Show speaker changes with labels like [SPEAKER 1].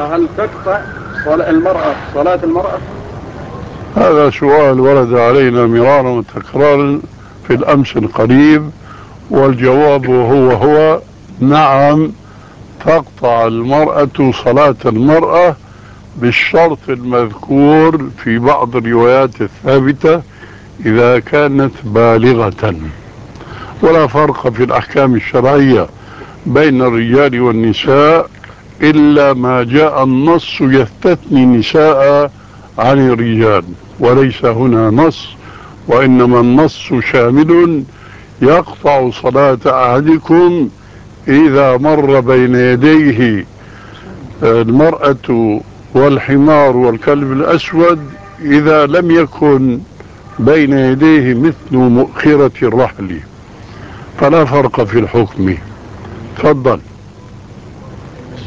[SPEAKER 1] هل تقطع المرأة صلاة المرأة؟
[SPEAKER 2] هذا سؤال ورد علينا مرارا وتكرارا في الأمس القريب، والجواب هو نعم، تقطع المرأة صلاة المرأة بالشرط المذكور في بعض الروايات الثابتة إذا كانت بالغة. ولا فرق في الأحكام الشرعية بين الرجال والنساء إلا ما جاء النص يستثني النساء عن الرجال، وليس هنا نص، وإنما النص شامل يقطع صلاة أحدكم إذا مر بين يديه المرأة والحمار والكلب الأسود، إذا لم يكن بين يديه مثل مؤخرة الرحل، فلا فرق في الحكم. تفضل.